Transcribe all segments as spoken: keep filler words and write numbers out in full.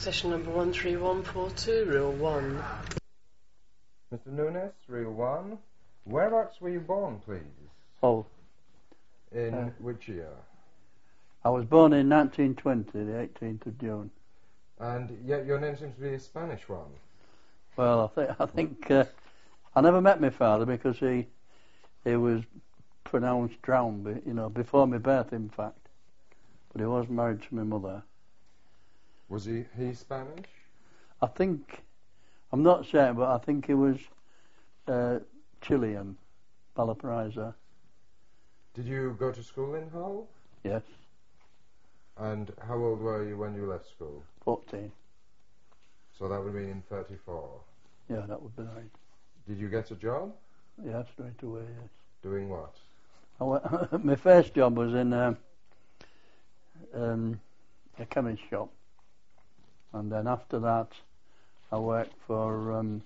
Session number one three one four two, reel one. Mister Nunes, reel one. Whereabouts were you born, please? Hull. In Uh, which year? I was born in nineteen twenty, the eighteenth of June. And yet your name seems to be a Spanish one. Well, I think I think uh, I never met my father because he he was pronounced drowned, be- you know, before my birth, in fact. But he was married to my mother. Was he he Spanish? I think, I'm not certain, but I think he was uh, Chilean, Valparaiso. Did you go to school in Hull? Yes, And how old were you when you left school? fourteen. So that would be in thirty-four. Yeah, that would be right. Did you get a job? Yeah, straight away, yes. Doing what? I went, my first job was in um, um, a chemist shop. And then after that, I worked for, um,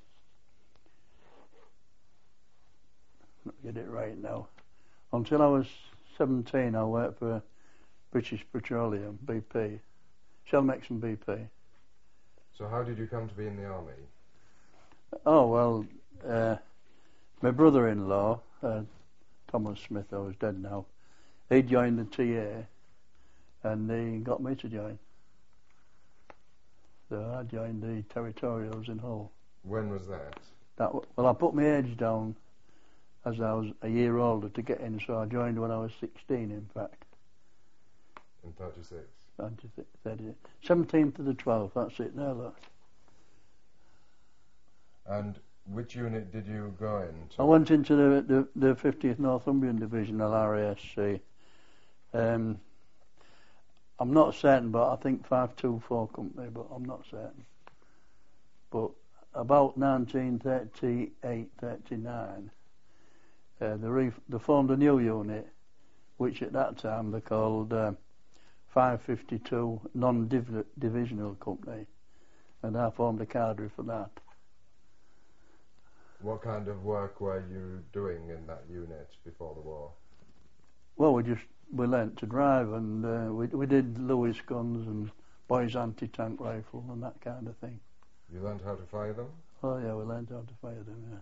let me get it right now. Until I was seventeen, I worked for British Petroleum, B P, Shellmex and B P. So how did you come to be in the army? Oh, well, uh, my brother-in-law, uh, Thomas Smith, who is dead now, he joined the T A and he got me to join. So I joined the Territorials in Hull. When was that? That w- well, I put my age down as I was a year older to get in, so I joined when I was sixteen, in fact. In thirty-six. seventeenth to the twelfth, that's it now, look. And which unit did you go into? I went into the, the, the fiftieth Northumbrian Divisional R A S C. Um, I'm not certain, but I think five two four Company, but I'm not certain. But about nineteen thirty-eight thirty-nine, uh, they, re- they formed a new unit, which at that time they called uh, five fifty-two Non-Divisional Company, and I formed a cadre for that. What kind of work were you doing in that unit before the war? Well, we just we learnt to drive, and uh, we we did Lewis guns and boys anti-tank rifle and that kind of thing. You learned how to fire them? Oh yeah, we learnt how to fire them. Yeah.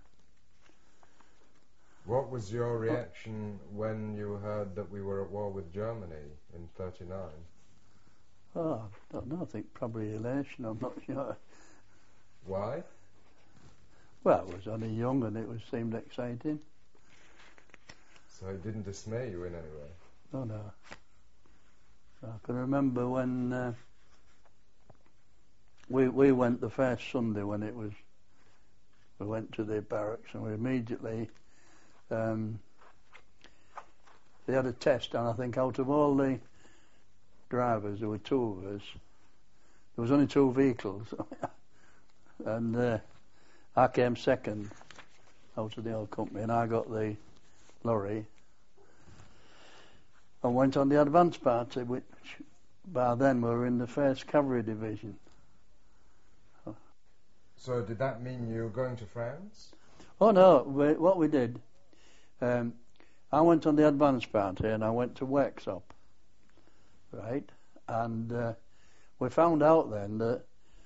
What was your reaction when you heard that we were at war with Germany in thirty-nine? Oh, I don't know. I think probably elation. I'm not sure. Why? Well, I was only young, and it was seemed exciting. So it didn't dismay you in any way? Oh no. I can remember when uh, we we went the first Sunday when it was. We went to the barracks, and we immediately. Um, they had a test, and I think out of all the drivers, there were two of us. There was only two vehicles, and uh, I came second out of the whole company, and I got the lorry and went on the advance party, which by then we were in the first Cavalry Division. So did that mean you were going to France? Oh no, we, what we did, um, I went on the advance party and I went to Worksop, right? And uh, we found out then that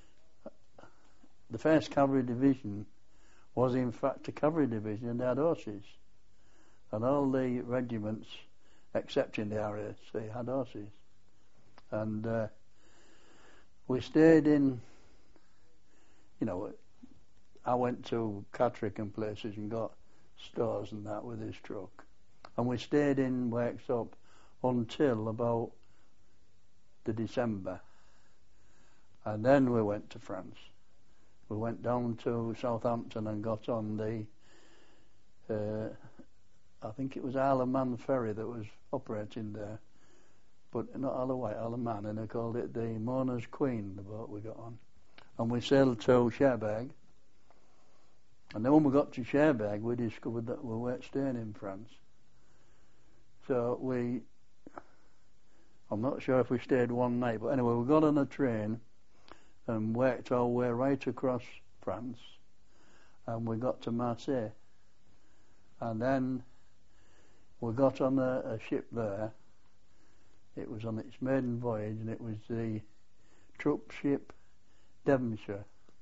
the first Cavalry Division was in fact a cavalry division, and they had horses. And all the regiments, excepting the R A S C, had horses. And uh, we stayed in, you know, I went to Catterick and places and got stores and that with his truck. And we stayed in Worksop until about the December. And then we went to France. We went down to Southampton and got on the, uh, I think it was Isle of Man ferry that was operating there. But not Isle of Wight, Isle of Man, and they called it the Mourner's Queen, the boat we got on. And we sailed to Cherbourg. And then when we got to Cherbourg, we discovered that we weren't staying in France. So we, I'm not sure if we stayed one night, but anyway, we got on a train and worked our way right across France, and we got to Marseille. And then we got on a, a ship there. It was on its maiden voyage, and it was the troop ship Devonshire.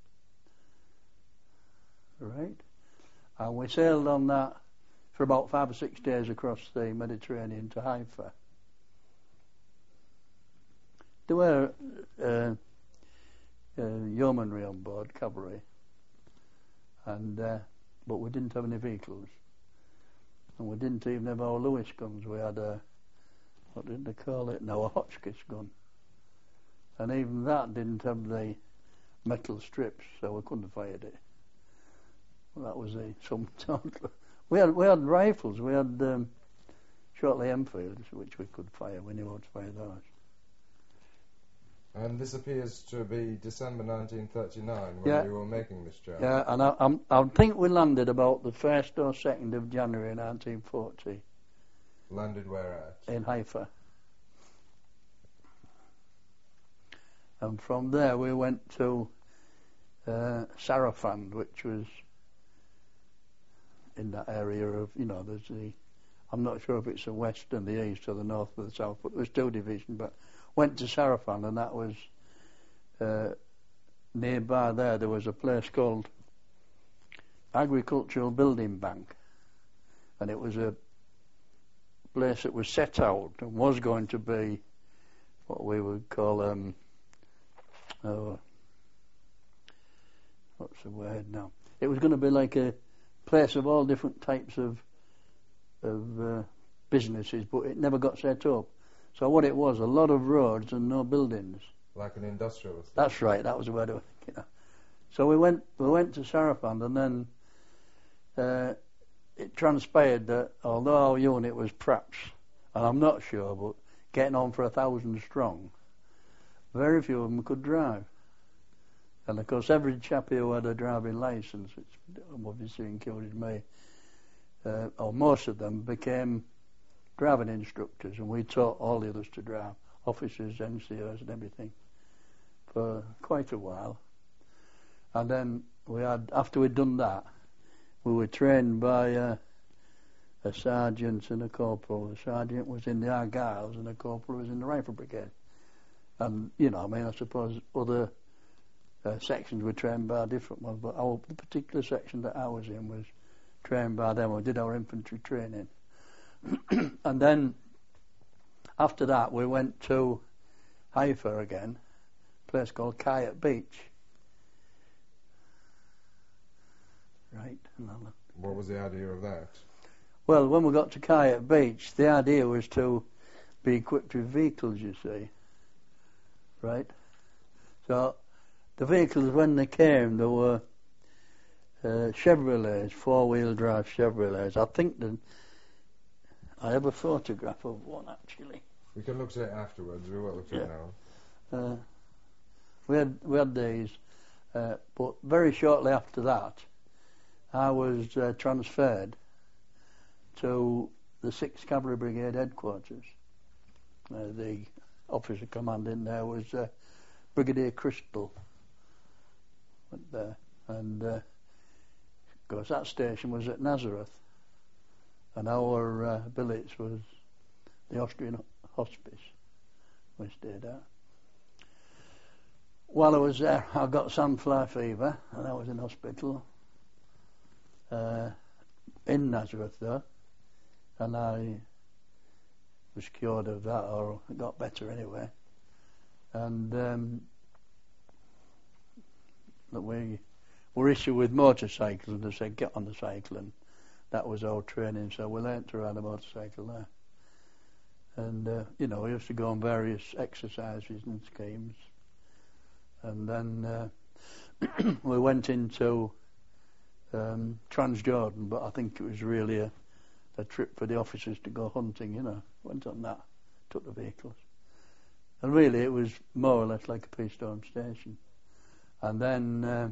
Right? And we sailed on that for about five or six days across the Mediterranean to Haifa. There were uh, uh, yeomanry on board, cavalry, and uh, but we didn't have any vehicles, and we didn't even have our Lewis guns. We had a, what did they call it? No, a Hotchkiss gun, and even that didn't have the metal strips, so we couldn't have fired it. Well, that was a some total. We had we had rifles. We had um, Shortley Enfields, which we could fire. We knew how to fire those. And this appears to be December nineteen thirty-nine when Yeah. you were making this journey. Yeah, and I, I'm, I think we landed about the first or second of January nineteen forty Landed where at? in Haifa. And from there we went to uh, Sarafand, which was in that area of, you know, there's the, I'm not sure if it's the west and the east or the north or the south, but there was two divisions, but went to Sarafand, and that was uh, nearby there. There was a place called Agricultural Building Bank, and it was a place that was set out and was going to be what we would call um, oh, what's the word now? It was going to be like a place of all different types of of uh, businesses, but it never got set up. So what it was, a lot of roads and no buildings. Like an industrial estate. That's right, that was the word I was thinking of. So we went we went to Sarafand, and then uh, it transpired that although our unit was perhaps, and I'm not sure, but getting on for a thousand strong, very few of them could drive. And of course every chap who had a driving licence, which obviously included me, uh, or most of them, became driving instructors, and we taught all the others to drive, officers, N C Os and everything, for quite a while. And then we had, after we'd done that, we were trained by uh, a sergeant and a corporal. The sergeant was in the Argylls and the corporal was in the Rifle Brigade. And, you know, I mean, I suppose other uh, sections were trained by different ones, but our, the particular section that I was in was trained by them. We did our infantry training. And then after that we went to Haifa again, a place called Kiryat Beach. Right. What was the idea of that? Well, when we got to Kiryat Beach, the idea was to be equipped with vehicles, you see. Right? So the vehicles, when they came, there were uh, Chevrolets, four-wheel drive Chevrolets. I think that I have a photograph of one, actually. We can look at it afterwards. We won't look at Yeah. it now. Uh, we had we had these, uh, but very shortly after that, I was uh, transferred to the sixth Cavalry Brigade headquarters. Uh, the officer commanding there was uh, Brigadier Crystal. Went there, and uh, of course that station was at Nazareth, and our uh, billets was the Austrian hospice we stayed at. While I was there, I got sandfly fever, and I was in hospital uh, in Nazareth though, and I was cured of that, or got better anyway. And um, we were issued with motorcycles, and they said get on the cycle, and that was our training. So we learnt to ride a motorcycle there. And uh, you know, we used to go on various exercises and schemes. And then uh, we went into um, Transjordan, but I think it was really a, a trip for the officers to go hunting, you know. Went on that, took the vehicles. And really it was more or less like a peace-storm station. And then uh,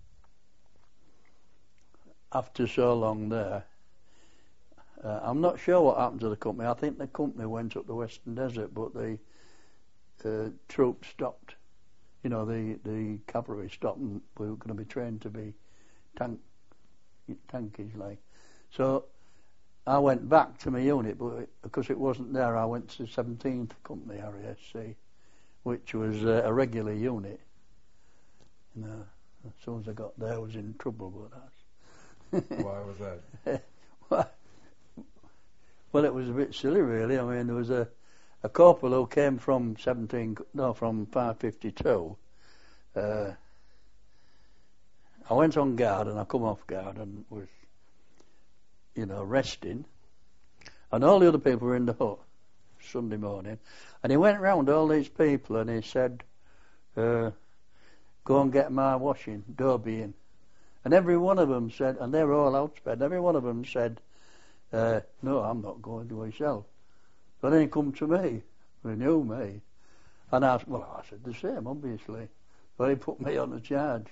after so long there, uh, I'm not sure what happened to the company. I think the company went up the Western Desert, but the uh, troops stopped. You know, the, the cavalry stopped, and we were going to be trained to be tank, tankies like. So I went back to my unit, but it, because it wasn't there, I went to seventeenth Company R A S C, which was uh, a regular unit. You know, as soon as I got there, I was in trouble with that. Why was that? well, well, it was a bit silly, really. I mean, there was a, a corporal who came from seventeen, no, from five fifty-two. Uh, I went on guard and I come off guard and was, you know, resting. And all the other people were in the hut Sunday morning. And he went round all these people and he said, uh, go and get my washing, Dobie in. And every one of them said, and they were all outsped, every one of them said, uh, no, I'm not going to myself. But then he come to me, he knew me. And I, well, I said the same, obviously. But he put me on the charge.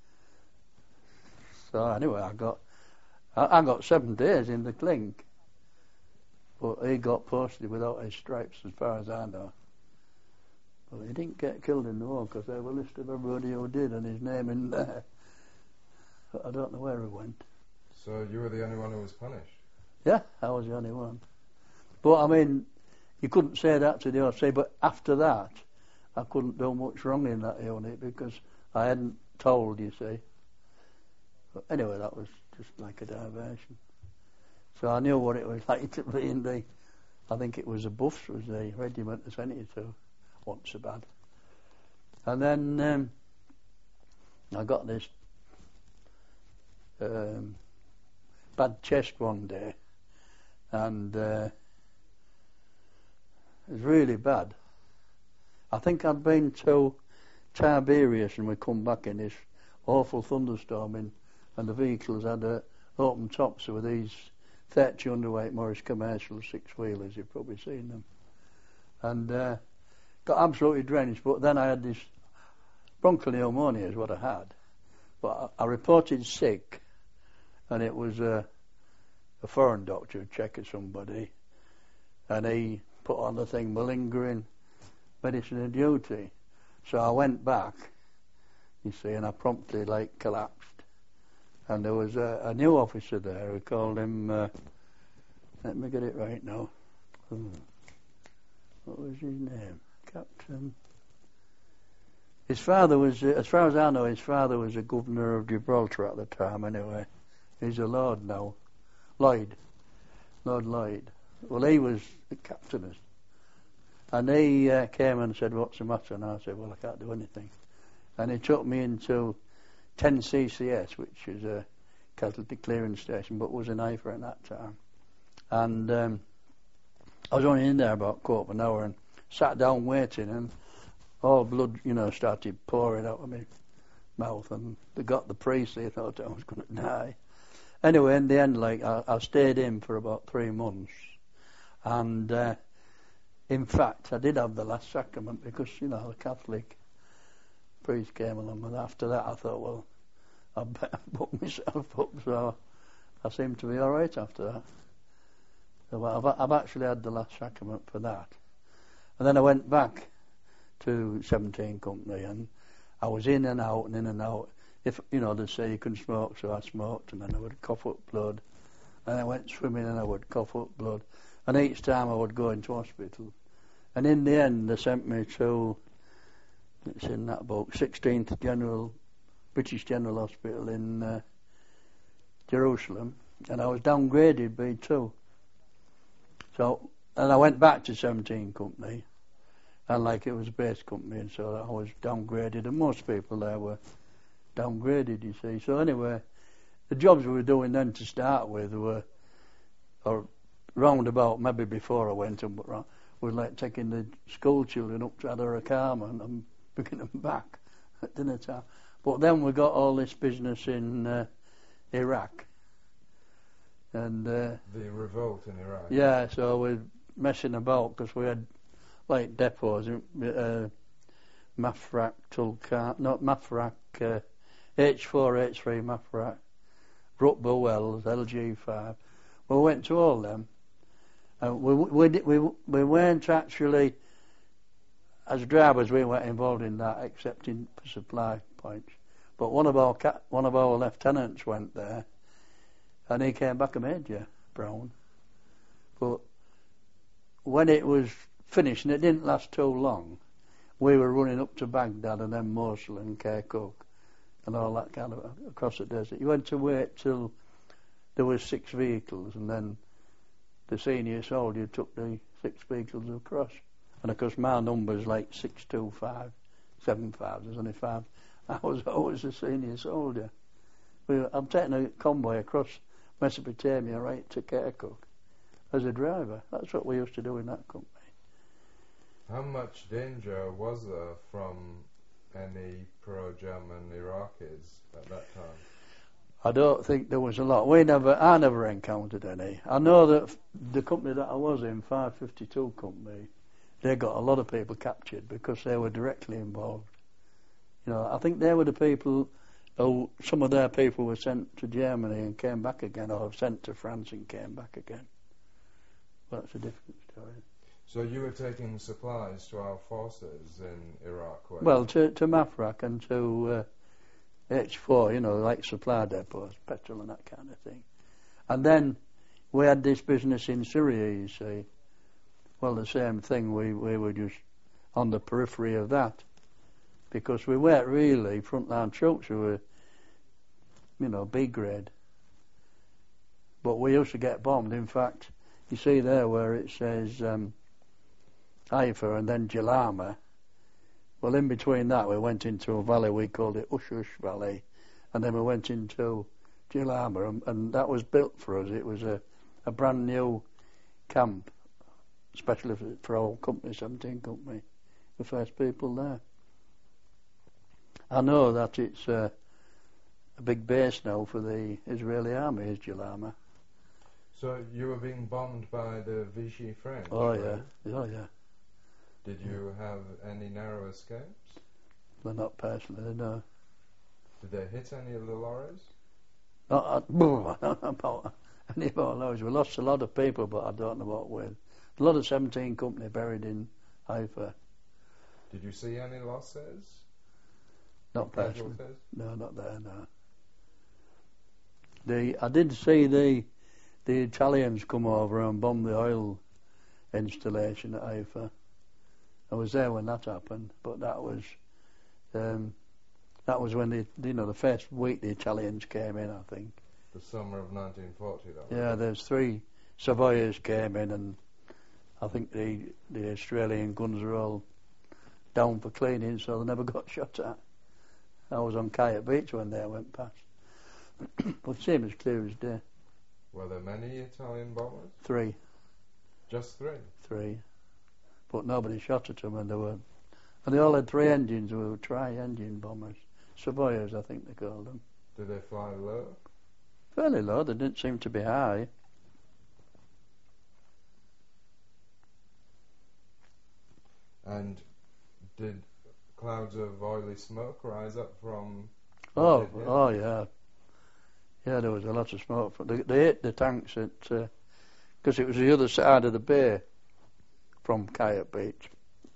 So anyway, I got I, I got seven days in the clink. But he got posted without his stripes, as far as I know. But he didn't get killed in the war, because they have a list of everybody who did, and his name in there. But I don't know where he went. So you were the only one who was punished? Yeah, I was the only one. But I mean, you couldn't say that to the O C, but after that, I couldn't do much wrong in that unit, because I hadn't told, you see. But anyway, that was just like a diversion. So I knew what it was like to be in the, I think it was the Buffs, was the regiment I sent you to, once so bad. And then um, I got this um, bad chest one day, and uh, it was really bad. I think I'd been to Tiberias and we come back in this awful thunderstorm in, and the vehicles had uh, open tops with these thirty underweight Morris commercial six-wheelers, you've probably seen them. And uh, got absolutely drenched, but then I had this bronchopneumonia is what I had. But I, I reported sick, and it was uh, a foreign doctor who checked somebody, and he put on the thing, malingering medicine and duty. So I went back, you see, and I promptly, like, collapsed. And there was a, a new officer there who called him, uh, let me get it right now. Hmm. What was his name? Captain. His father was, uh, as far as I know, his father was a governor of Gibraltar at the time anyway. He's a Lord now. Lloyd. Lord Lloyd. Well, he was the captain. And he uh, came and said, what's the matter? And I said, well, I can't do anything. And he took me into ten C C S, which is a casualty clearance station, but was an I F A at that time. And um, I was only in there about a quarter of an hour and sat down waiting, and all blood, you know, started pouring out of my mouth, and they got the priest, they thought I was going to die. Anyway, in the end, like, I, I stayed in for about three months. And uh, in fact, I did have the last sacrament because, you know, the Catholic priest came along, and after that I thought, well, I better put myself up, so I seemed to be all right after that. So I've, I've actually had the last sacrament for that. And then I went back to seventeen Company, and I was in and out and in and out. If, you know, they say you can smoke, so I smoked, and then I would cough up blood. And I went swimming and I would cough up blood. And each time I would go into hospital. And in the end, they sent me to, it's in that book, sixteenth General, British General Hospital in uh, Jerusalem. And I was downgraded B two. So, and I went back to seventeen Company. And like it was a base company, and so I was downgraded. And most people there were downgraded, you see. So anyway, the jobs we were doing then to start with were, or roundabout, maybe before I went on, but round, was like taking the school children up to Adara Carmen and bringing them back at dinner time. But then we got all this business in uh, Iraq. And uh, the revolt in Iraq. Yeah, so we're messing about because we had like depots, uh, Mafraq, Tulkan, not Mafraq, uh, H four, H three, Mafraq, Rutba Wells, L G five. We went to all them. And we, we, we, we weren't actually, as drivers, we weren't involved in that except in supply points. But one of our ca- one of our lieutenants went there, and he came back a major, Brown. But when it was finished, and it didn't last too long, we were running up to Baghdad and then Mosul and Kirkuk. and all that kind of across the desert. You had to wait till there was six vehicles, and then the senior soldier took the six vehicles across. And of course my number's like six two five, seven five. There's only five. I was always a senior soldier. We were, I'm taking a convoy across Mesopotamia right to Kirkuk as a driver. That's what we used to do in that company. How much danger was there from any pro-German Iraqis at that time? I don't think there was a lot. We never, I never encountered any. I know that the company that I was in, five fifty-two Company, they got a lot of people captured because they were directly involved. You know, I think they were the people who, some of their people were sent to Germany and came back again, or sent to France and came back again. But that's a different story. So you were taking supplies to our forces in Iraq? Were Well, you? to, to Mafraq and to uh, H four, you know, like supply depots, petrol and that kind of thing. And then we had this business in Syria, you see. Well, the same thing, we, we were just on the periphery of that. Because we weren't really frontline troops, we were, you know, B grade. But we used to get bombed. In fact, you see there where it says um, Haifa and then Jalama. Well, in between that, we went into a valley, we called it Ushush Valley, and then we went into Jalama, and, and that was built for us. It was a, a brand new camp, especially for, for our company, seventeen Company, the first people there. I know that it's uh, a big base now for the Israeli army, is Jalama. So you were being bombed by the Vichy French? Oh, right? yeah, oh, yeah. Did you have any narrow escapes? Well, not personally, no. Did they hit any of the lorries? Not, I don't know about any about those. We lost a lot of people, but I don't know what with. A lot of seventeen Company buried in Haifa. Did you see any losses? Not personally. Casualties? No, not there, no. The, I did see the the Italians come over and bomb the oil installation at Haifa. I was there when that happened, but that was um, that was when the you know the first week the Italians came in, I think. The summer of nineteen forty, that was Yeah, it. there's three Savoyers came in, and I think the the Australian guns were all down for cleaning, so they never got shot at. I was on Kayat Beach when they went past. But same as clear as day. Were there many Italian bombers? Three, Just three? three. But nobody shot at them, and they were, and they all had three engines. We were tri-engine bombers, Savoyers, I think they called them. Did they fly low? Fairly low. They didn't seem to be high. And did clouds of oily smoke rise up from? Oh, what they'd hit? oh yeah, yeah. There was a lot of smoke. They, they hit the tanks at because uh, it was the other side of the bay from Kayat Beach.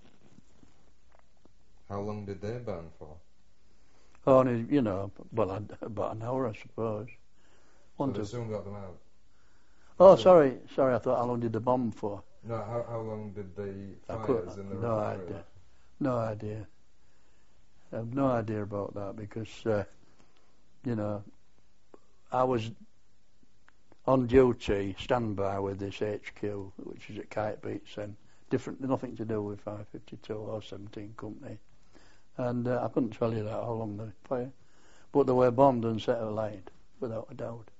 How long did they burn for? Only, you know, well, about an hour, I suppose. One so they to- soon got them out. Oh, So- sorry, sorry. I thought how long did the bomb for? No, how how long did the I fires couldn't- in the no refinery idea. last? No idea. I have no idea about that because, uh, you know, I was on duty, standby with this H Q, which is at Kite Beach, and different, nothing to do with five fifty-two or seventeen Company. And uh, I couldn't tell you that how long the fire, but they were bombed and set alight, without a doubt.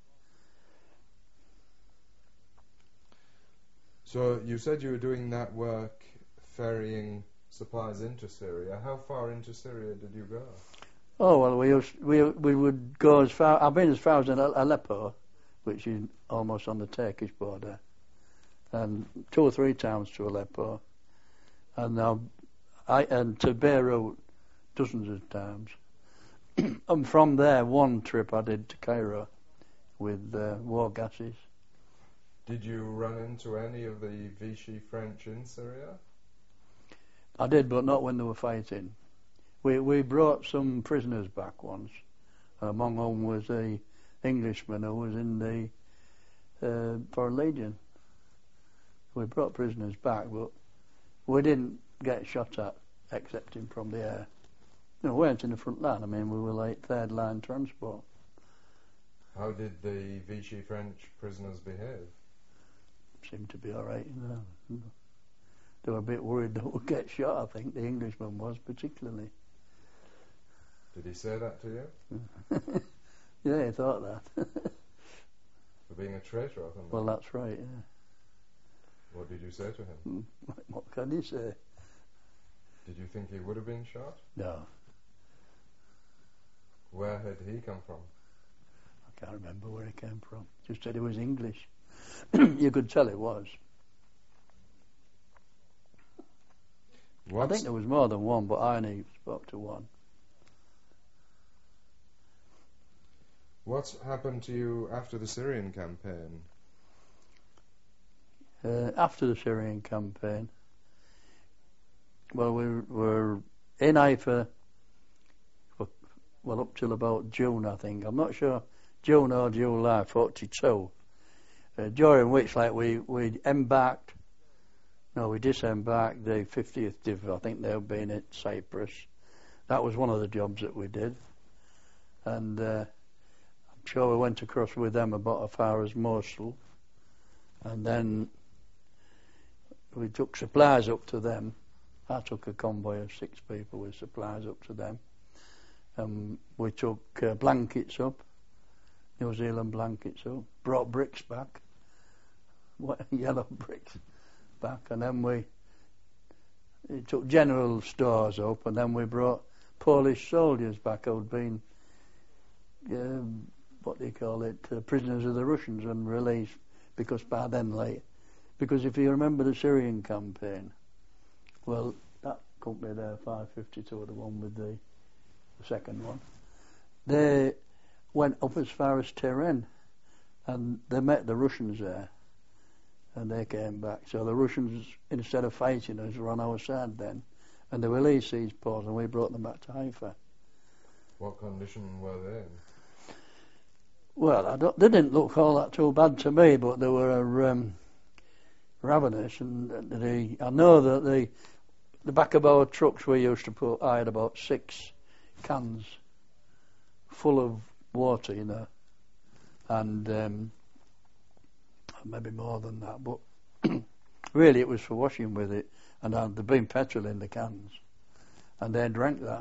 So you said you were doing that work ferrying supplies into Syria. How far into Syria did you go? Oh well, we used, we we would go as far. I've been as far as Aleppo, which is almost on the Turkish border, and two or three times to Aleppo, and now I and to Beirut dozens of times. And from there, one trip I did to Cairo with uh, war gases. Did you run into any of the Vichy French in Syria? I did, but not when they were fighting. We we brought some prisoners back once, among whom was a Englishman who was in the uh, Foreign Legion. We brought prisoners back, but we didn't get shot at, except him from the air. No, we weren't in the front line. I mean, we were like third line transport. How did the Vichy French prisoners behave? Seemed to be all right, you know. They were a bit worried that we'd get shot, I think. The Englishman was, particularly. Did he say that to you? Yeah, he thought that. For being a traitor or something? Well, that's right, yeah. What did you say to him? What can you say? Did you think he would have been shot? No. Where had he come from? I can't remember where he came from. Just said he was English. You could tell he was. What's I think there was more than one, but I only spoke to one. What's happened to you after the Syrian campaign? Uh, after the Syrian campaign, well, we were in Haifa, for, well, up till about June, I think. I'm not sure, June or July, forty-two. Uh, during which, like, we, we embarked, no, we disembarked the fiftieth Div, I think they've been at Cyprus. That was one of the jobs that we did. And uh, I'm sure we went across with them about as far as Mosul. And then we took supplies up to them. I took a convoy of six people with supplies up to them. Um, we took uh, blankets up, New Zealand blankets up, brought bricks back, yellow bricks back, and then we it took general stores up, and then we brought Polish soldiers back who'd been, um, what do you call it, uh, prisoners of the Russians and released, because by then, like, because if you remember the Syrian campaign, well, that company there, five fifty-two, the one with the, the second one, they went up as far as Tehran, and they met the Russians there, and they came back. So the Russians, instead of fighting us, were on our side then, and they released these Poles, and we brought them back to Haifa. What condition were they in? Well, I don't, they didn't look all that too bad to me, but they were um, ravenous, and the, I know that the the back of our trucks we used to put, I had about six cans full of water, you know, and um, maybe more than that, but really it was for washing with it, and uh, there'd been petrol in the cans, and they drank that,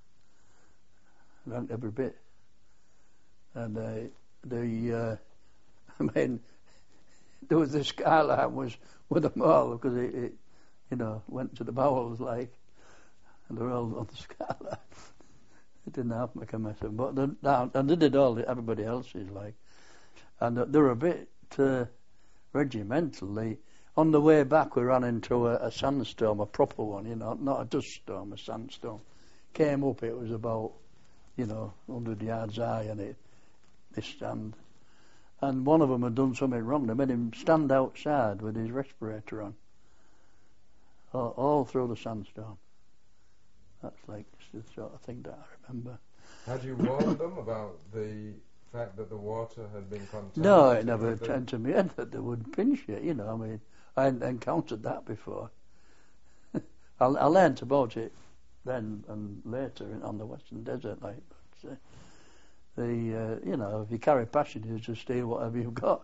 drank every bit, and uh, the, uh, I mean, there was the skyline was with them all, because it, it, you know, went to the bowels, like, and they were all on the skyline. It didn't have to make a mess of them, but they, and they did all the, everybody else's, like, and they were a bit uh, regimental. They, on the way back, we ran into a, a sandstorm, a proper one, you know, not a dust storm, a sandstorm. Came up, it was about, you know, one hundred yards high, and it, they stand. And one of them had done something wrong. They made him stand outside with his respirator on, all, all through the sandstorm. That's like the sort of thing that I remember. Had you warned them about the fact that the water had been contaminated? No, it never turned to me head that they would pinch it, you know. I mean, I hadn't encountered that before. I, I learnt about it then and later on the Western Desert, like, but, uh, the uh, you know, if you carry passengers, just steal whatever you've got.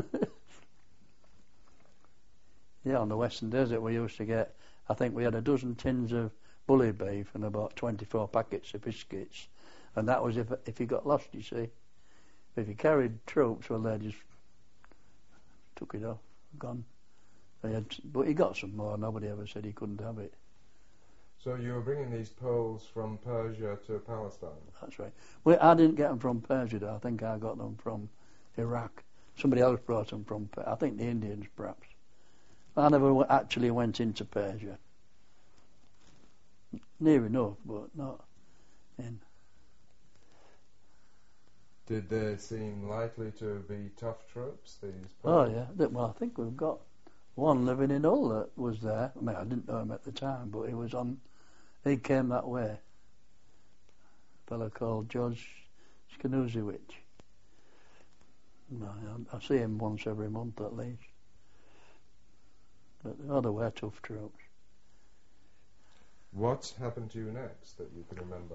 Yeah, on the Western Desert we used to get, I think we had a dozen tins of bully beef and about twenty-four packets of biscuits, and that was if if you got lost, you see. If you carried troops, well, they just took it off, gone. They had, but he got some more. Nobody ever said he couldn't have it. So you were bringing these Poles from Persia to Palestine? That's right. Well, I didn't get them from Persia, though. I think I got them from Iraq. Somebody else brought them from, I think the Indians, perhaps. I never actually went into Persia. Near enough, but not in. Did they seem likely to be tough troops, these Oh, Poles? yeah. Well, I think we've got one living in Hull that was there. I mean, I didn't know him at the time, but he was on, he came that way. A fellow called George Skanuziewicz. I, I see him once every month at least. But oh, they were tough troops. What happened to you next that you can remember?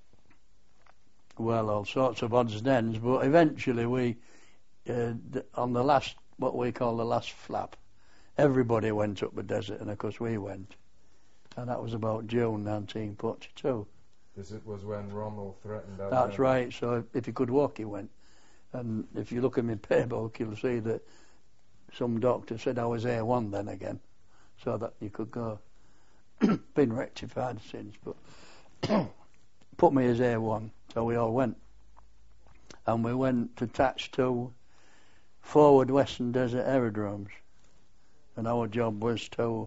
Well, all sorts of odds and ends, but eventually we, uh, d- on the last, what we call the last flap, everybody went up the desert, and of course we went. And that was about June nineteen forty-two. This it was when Rommel threatened our That's Germany. right, so if he could walk, he went. And if you look at my paybook, you'll see that some doctor said I was A one then again, so that you could go. Been rectified since, but put me as A one, so we all went. And we went attached to forward Western Desert aerodromes. And our job was to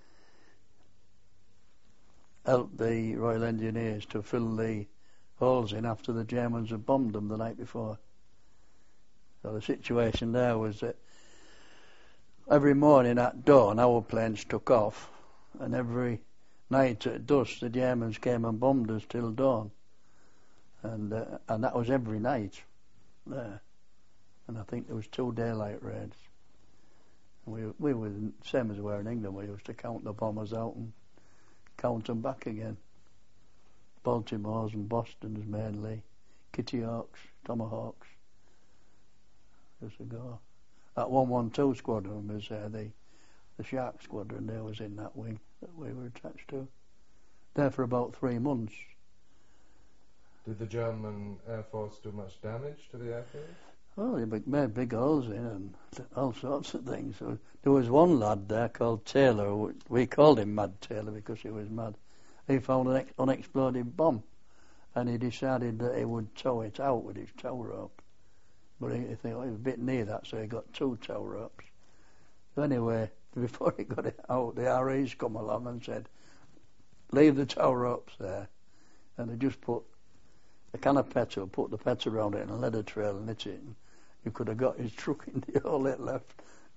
help the Royal Engineers to fill the holes in after the Germans had bombed them the night before. So the situation there was that every morning at dawn our planes took off, and every night at dusk the Germans came and bombed us till dawn. And uh, and that was every night there. And I think there was two daylight raids. We we were the same as we were in England. We used to count the bombers out and count them back again. Baltimore's and Boston's mainly, Kitty Hawks, Tomahawks. Just to go. That one one two squadron was uh, the the Shark squadron. They was in that wing that we were attached to. There for about three months. Did the German Air Force do much damage to the airfield? Oh, they made big holes in and all sorts of things. So there was one lad there called Taylor. We called him Mad Taylor because he was mad. He found an unexploded bomb, and he decided that he would tow it out with his tow rope. But he, he thought he was a bit near that, so he got two tow ropes. So anyway, before he got it out, the R Es come along and said, "Leave the tow ropes there," and they just put a can of petrol, put the petrol around it, and a leather trail and hit it. And you could have got his truck in the hole it left.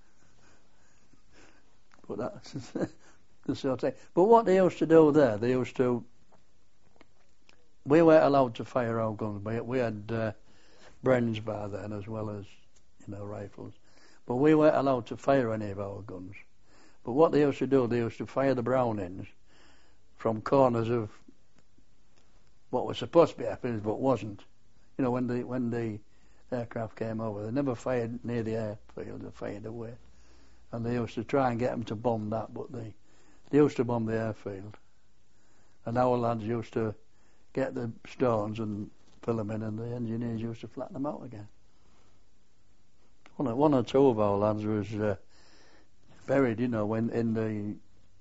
But that's the sort of thing. But what they used to do there, they used to. We weren't allowed to fire our guns, but we had uh, Bren's bar then as well as, you know, rifles. But we weren't allowed to fire any of our guns. But what they used to do, they used to fire the Brownings from corners of what was supposed to be airfields but wasn't. You know, when the when the aircraft came over, they never fired near the airfield, they fired away. And they used to try and get them to bomb that, but they, they used to bomb the airfield. And our lads used to get the stones and fill them in, and the engineers used to flatten them out again. One or, one or two of our lads was uh, buried, you know, when in the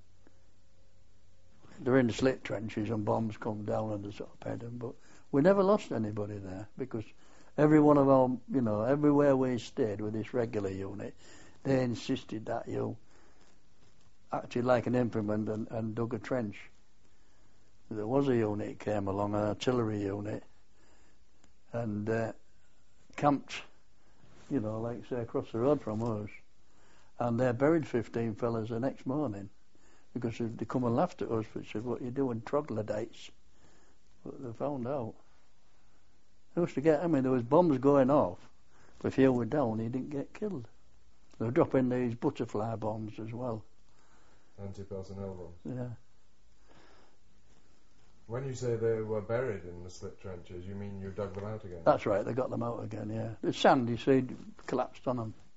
they're in the slit trenches and bombs come down and they sort of ped them. But we never lost anybody there because every one of our, you know, everywhere we stayed with this regular unit, they insisted that you acted like an infantryman and, and dug a trench. There was a unit came along, an artillery unit, and uh, camped, you know, like say across the road from us, and they buried fifteen fellas the next morning. Because they come and laughed at us, but said, "What are you doing, troglodytes?" But they found out. They used to get, I mean, there was bombs going off, but if you were down, he didn't get killed. They were dropping these butterfly bombs as well. Anti-personnel bombs? Yeah. When you say they were buried in the slit trenches, you mean you dug them out again? That's right, they got them out again, yeah. The sand, you see, collapsed on them.